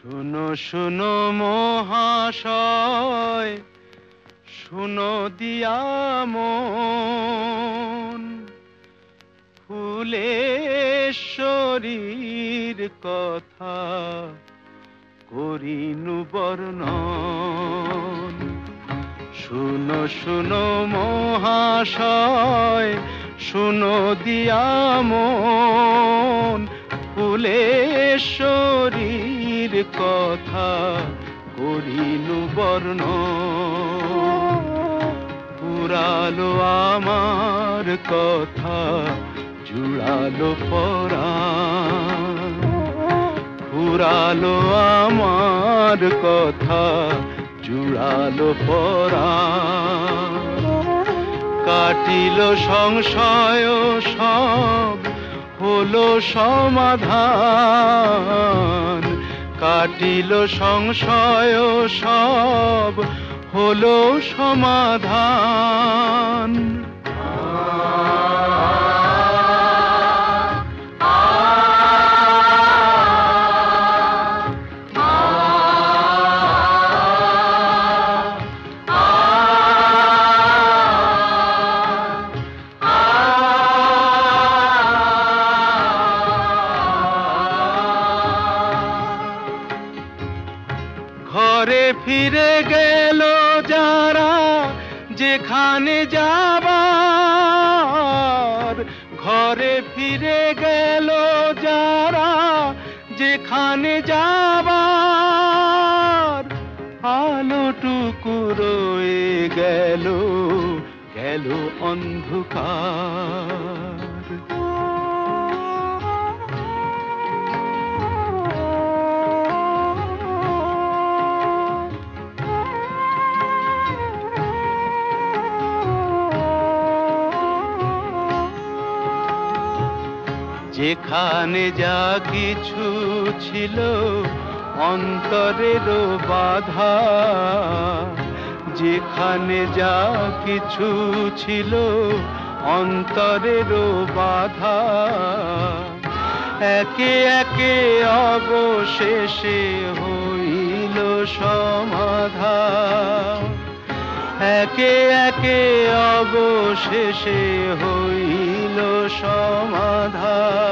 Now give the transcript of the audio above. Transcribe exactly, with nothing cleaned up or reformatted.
শুনো শুনো মহাশয়, শুনো দিয়া মন, ফুলেশ্বরীর কথা করিনু বর্ণন। শুনো শুনো মহাশয়, শুনো দিয়া মন, ফুলেশ্বরীর কথা করিনু বর্ণন। পুরালো আমার কথা, জুড়ালো পরাণ, পুরালো আমার কথা, জুড়ালো পরাণ। কাটিল সংশয় সব, হলো সমাধান। কাটিল সংশয় সব, হলো সমাধান। ঘরে ফিরে গেল যারা যেখানে যাবার, ঘরে ফিরে গেল যারা যেখানে যাবার। আলোটুকু রয়ে গেল, গেল অন্ধকার। যেখানে যা কিছু ছিল অন্তরেরও বাধা, যেখানে যা কিছু ছিল অন্তরেরও বাধা, একে একে অবশেষে হইল সমাধান। একে একে অবশেষে হইল সমাধান।